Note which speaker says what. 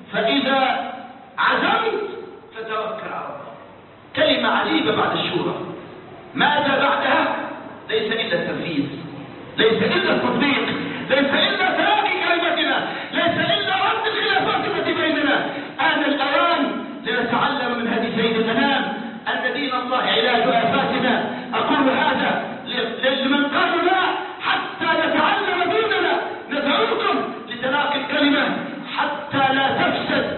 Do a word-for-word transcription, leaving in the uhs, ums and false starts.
Speaker 1: فإذا عزمت فتوكل على الله. كلمة عجيبة بعد الشورى. ماذا بعدها؟ ليس إلا التنفيذ، ليس إلا التطبيق، ليس إلا تلاقي كلمتنا، ليس إلا رد الخلافات التي بيننا. آن الأوان لنتعلم من هذه سيد الأنام أن دين الله علاج آفاتنا. أقول هذا لمن قالوا لا حتى نتعلم ديننا. ندعوكم لتلاقي الكلمة حتى لا تفسد